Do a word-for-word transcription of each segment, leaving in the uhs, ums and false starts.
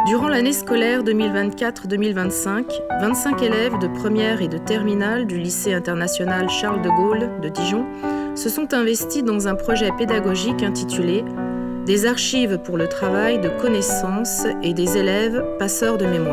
Durant l'année scolaire deux mille vingt-quatre deux mille vingt-cinq, vingt-cinq élèves de première et de terminale du lycée international Charles de Gaulle de Dijon se sont investis dans un projet pédagogique intitulé « Des archives pour le travail de connaissances et des élèves passeurs de mémoire ».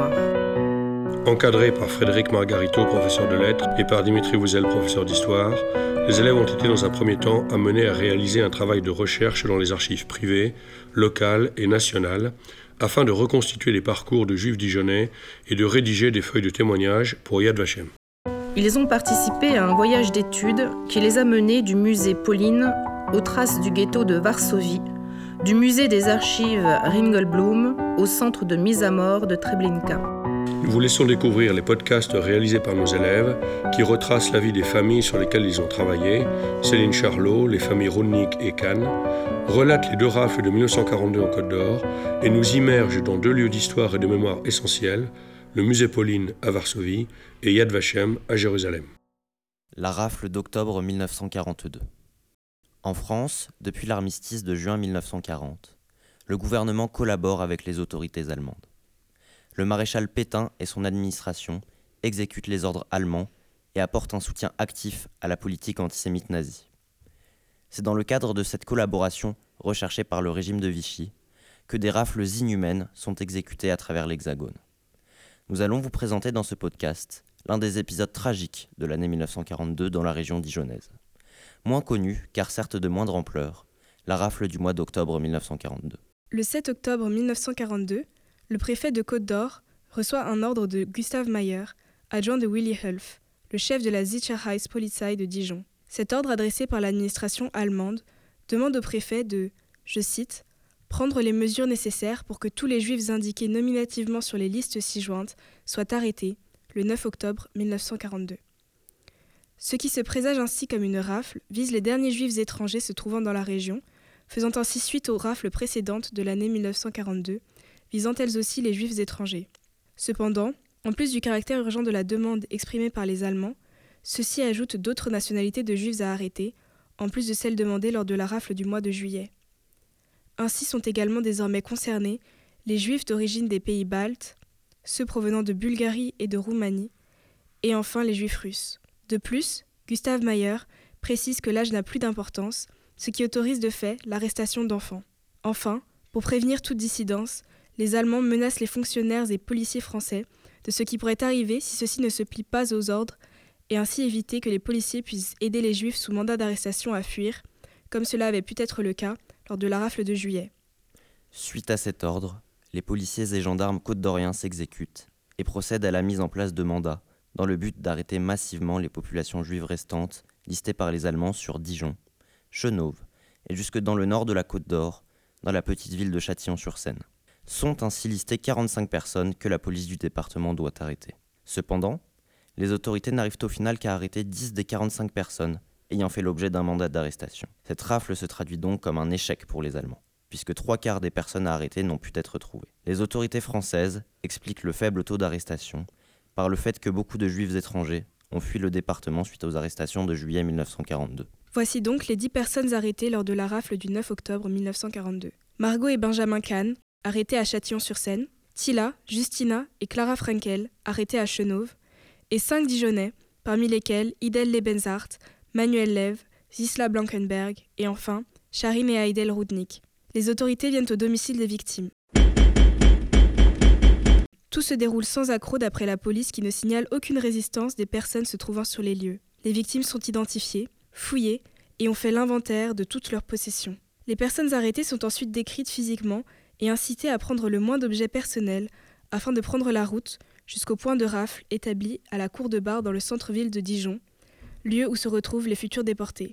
Encadrés par Frédéric Margarito, professeur de lettres, et par Dimitri Vouzel, professeur d'histoire, les élèves ont été dans un premier temps amenés à réaliser un travail de recherche dans les archives privées, locales et nationales, afin de reconstituer les parcours de juifs dijonnais et de rédiger des feuilles de témoignages pour Yad Vashem. Ils ont participé à un voyage d'études qui les a menés du musée Pauline aux traces du ghetto de Varsovie, du musée des archives Ringelblum au centre de mise à mort de Treblinka. Nous vous laissons découvrir les podcasts réalisés par nos élèves qui retracent la vie des familles sur lesquelles ils ont travaillé, Céline Charlot, les familles Roudnik et Kahn, relatent les deux rafles de mille neuf cent quarante-deux en Côte d'Or et nous immergent dans deux lieux d'histoire et de mémoire essentiels, le musée Pauline à Varsovie et Yad Vashem à Jérusalem. La rafle d'octobre mille neuf cent quarante-deux. En France, depuis l'armistice de juin mille neuf cent quarante, le gouvernement collabore avec les autorités allemandes. Le maréchal Pétain et son administration exécutent les ordres allemands et apportent un soutien actif à la politique antisémite nazie. C'est dans le cadre de cette collaboration recherchée par le régime de Vichy que des rafles inhumaines sont exécutées à travers l'Hexagone. Nous allons vous présenter dans ce podcast l'un des épisodes tragiques de l'année mille neuf cent quarante-deux dans la région dijonnaise. Moins connue, car certes de moindre ampleur, la rafle du mois d'octobre mille neuf cent quarante-deux. Le sept octobre mille neuf cent quarante-deux, le préfet de Côte d'Or reçoit un ordre de Gustav Mayer, adjoint de Willy Hulf, le chef de la Sicherheitspolizei de Dijon. Cet ordre adressé par l'administration allemande demande au préfet de, je cite, « prendre les mesures nécessaires pour que tous les juifs indiqués nominativement sur les listes ci-jointes soient arrêtés le neuf octobre mille neuf cent quarante-deux. Ce qui se présage ainsi comme une rafle vise les derniers juifs étrangers se trouvant dans la région, faisant ainsi suite aux rafles précédentes de l'année mille neuf cent quarante-deux, visant elles aussi les juifs étrangers. Cependant, en plus du caractère urgent de la demande exprimée par les Allemands, ceux-ci ajoutent d'autres nationalités de juifs à arrêter, en plus de celles demandées lors de la rafle du mois de juillet. Ainsi sont également désormais concernés les juifs d'origine des pays baltes, ceux provenant de Bulgarie et de Roumanie, et enfin les juifs russes. De plus, Gustav Mayer précise que l'âge n'a plus d'importance, ce qui autorise de fait l'arrestation d'enfants. Enfin, pour prévenir toute dissidence, les Allemands menacent les fonctionnaires et policiers français de ce qui pourrait arriver si ceux-ci ne se plient pas aux ordres et ainsi éviter que les policiers puissent aider les Juifs sous mandat d'arrestation à fuir, comme cela avait pu être le cas lors de la rafle de juillet. Suite à cet ordre, les policiers et gendarmes côte-d'oriens s'exécutent et procèdent à la mise en place de mandats dans le but d'arrêter massivement les populations juives restantes listées par les Allemands sur Dijon, Chenôve et jusque dans le nord de la Côte d'Or, dans la petite ville de Châtillon-sur-Seine. Sont ainsi listées quarante-cinq personnes que la police du département doit arrêter. Cependant, les autorités n'arrivent au final qu'à arrêter dix des quarante-cinq personnes ayant fait l'objet d'un mandat d'arrestation. Cette rafle se traduit donc comme un échec pour les Allemands, puisque trois quarts des personnes à arrêter n'ont pu être trouvées. Les autorités françaises expliquent le faible taux d'arrestation par le fait que beaucoup de juifs étrangers ont fui le département suite aux arrestations de juillet mille neuf cent quarante-deux. Voici donc les dix personnes arrêtées lors de la rafle du neuf octobre mille neuf cent quarante-deux. Margot et Benjamin Kahn, arrêtés à Châtillon-sur-Seine, Tila, Justina et Clara Frenkel, arrêtés à Chenôve, et cinq Dijonnais, parmi lesquels Idel Lebenzart, Manuel Lev, Zisla Blankenberg et enfin Sharin et Aïdel Roudnik. Les autorités viennent au domicile des victimes. Tout se déroule sans accroc d'après la police qui ne signale aucune résistance des personnes se trouvant sur les lieux. Les victimes sont identifiées, fouillées et ont fait l'inventaire de toutes leurs possessions. Les personnes arrêtées sont ensuite décrites physiquement et incitées à prendre le moins d'objets personnels afin de prendre la route jusqu'au point de rafle établi à la cour de bar dans le centre-ville de Dijon, lieu où se retrouvent les futurs déportés.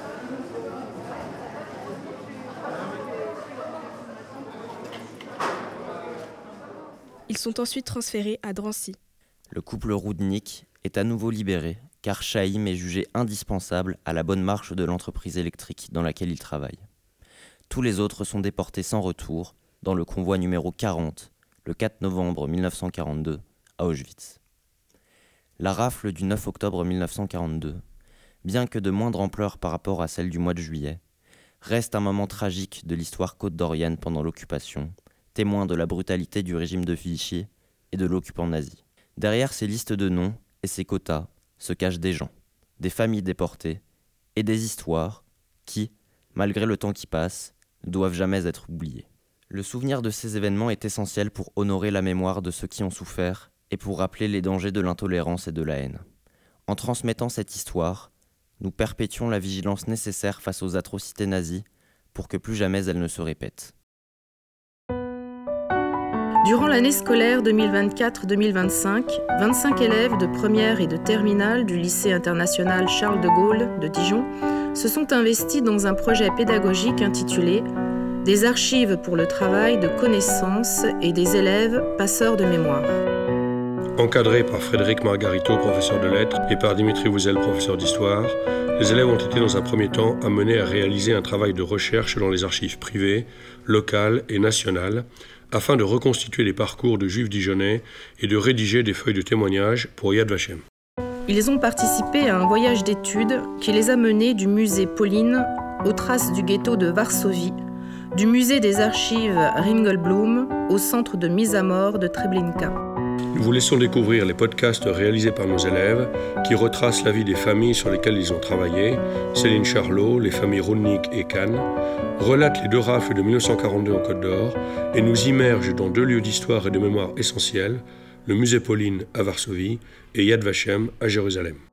Ils sont ensuite transférés à Drancy. Le couple Roudnik est à nouveau libéré car Chaïm est jugé indispensable à la bonne marche de l'entreprise électrique dans laquelle il travaille. Tous les autres sont déportés sans retour dans le convoi numéro quarante, le quatre novembre mille neuf cent quarante-deux, à Auschwitz. La rafle du neuf octobre mille neuf cent quarante-deux, bien que de moindre ampleur par rapport à celle du mois de juillet, reste un moment tragique de l'histoire côte-d'orienne pendant l'occupation, témoins de la brutalité du régime de Vichy et de l'occupant nazi. Derrière ces listes de noms et ces quotas se cachent des gens, des familles déportées et des histoires qui, malgré le temps qui passe, ne doivent jamais être oubliées. Le souvenir de ces événements est essentiel pour honorer la mémoire de ceux qui ont souffert et pour rappeler les dangers de l'intolérance et de la haine. En transmettant cette histoire, nous perpétuons la vigilance nécessaire face aux atrocités nazies pour que plus jamais elles ne se répètent. Durant l'année scolaire deux mille vingt-quatre deux mille vingt-cinq, vingt-cinq élèves de première et de terminale du lycée international Charles de Gaulle de Dijon se sont investis dans un projet pédagogique intitulé « Des archives pour le travail de connaissances et des élèves passeurs de mémoire ». Encadrés par Frédéric Margarito, professeur de lettres, et par Dimitri Vouzel, professeur d'histoire, les élèves ont été dans un premier temps amenés à réaliser un travail de recherche dans les archives privées, locales et nationales, afin de reconstituer les parcours de juifs dijonnais et de rédiger des feuilles de témoignages pour Yad Vashem. Ils ont participé à un voyage d'études qui les a menés du musée Pauline aux traces du ghetto de Varsovie, du musée des archives Ringelblum au centre de mise à mort de Treblinka. Nous vous laissons découvrir les podcasts réalisés par nos élèves qui retracent la vie des familles sur lesquelles ils ont travaillé, Céline Charlot, les familles Rodnik et Kahn, relatent les deux rafles de dix-neuf cent quarante-deux en Côte d'Or et nous immergent dans deux lieux d'histoire et de mémoire essentiels, le musée Pauline à Varsovie et Yad Vashem à Jérusalem.